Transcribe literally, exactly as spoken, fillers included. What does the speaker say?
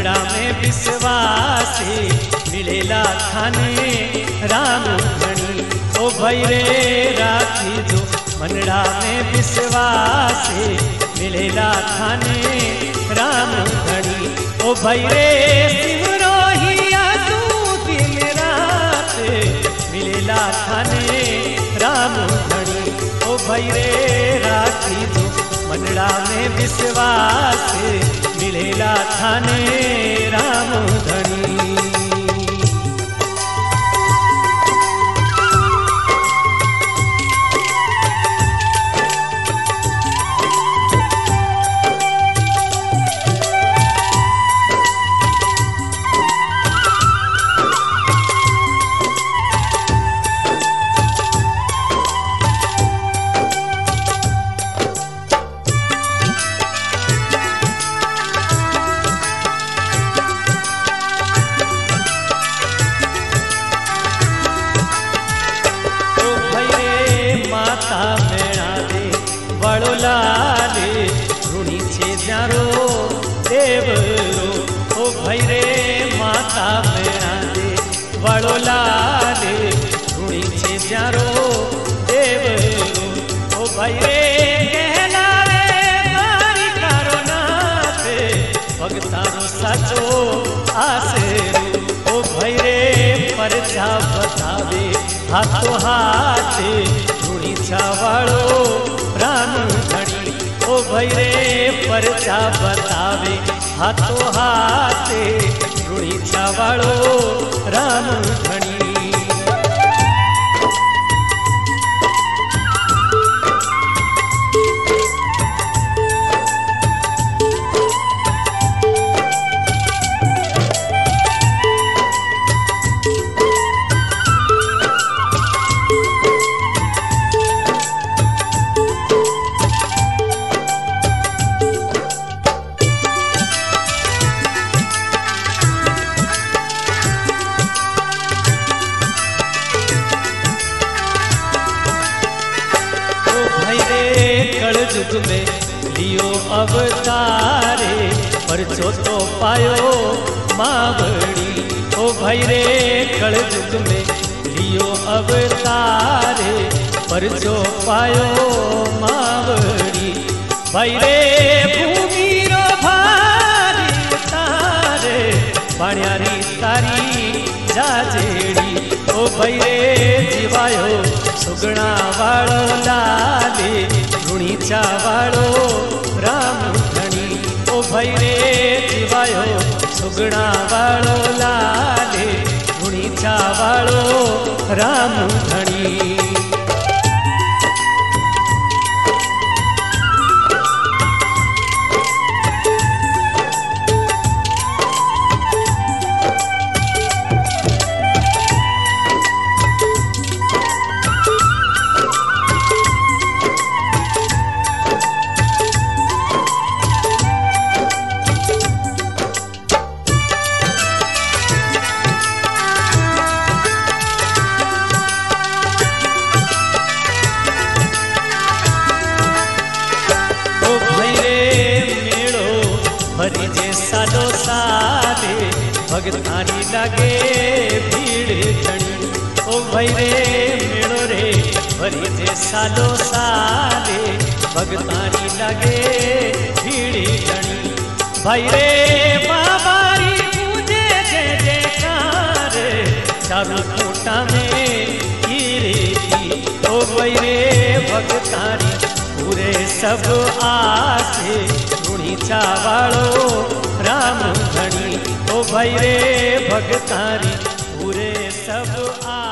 मनड़ा में विश्वास मिलेला खाने राम धनी। ओ भाई रे राखी जो मनड़ा में विश्वास मिलेला खाने राम धनी। ओ भाई रे सिमरो हिया तू दिन रात मिलेला खाने राम धनी। ओ भाई रे राखी जो मनड़ा में विश्वास मिलेला थाने राम धनी। बड़ो लाले ऋणी छे जारो देवरो। ओ भाई रे माता मेरा दे बड़ो लाले ऋणी छे जारो देवरो। ओ भाई रे कहला रे मारी कारो नाथ भगतारो साचो आसेरो। ओ भाई रे परचा बतावे हाथो हाथ ऋणी छावाड़ो राम धनी। ओ भाई रे परचा बतावे हाथो हाथ ऋणी छावाड़ो राम धनी। युग में लियो अवतारे परचो तो पायो मावड़ी। ओ भाई रे कल युग में लियो अवतारे परचो पायो मावड़ी। भाई रे भूमि रो भारी तारे पाण्यारी तारी जाजेड़ी। ओ भाई रे जीवायो सुगणा वाळो लाले ऋणी छावाड़ो राम धनी। ओ भाई रे जीवायो सुगणा वाळो लाले ऋणी छावाड़ो राम धनी। भरी जे सालो साले भगतानी लागे भीड़ घणी। ओ भाई रे मेड़ो रे भरी जे सालो साले भगतानी लागे भीड़ घणी। भाई रे बाबारी पूजे जे जयकार चारू कोटा में हीरे की। ओ भाई रे भगतानी पूरे सब आसे ऋणी छावाड़ो राम धनी। ओ भाई रे भगतारी पूरे सब आ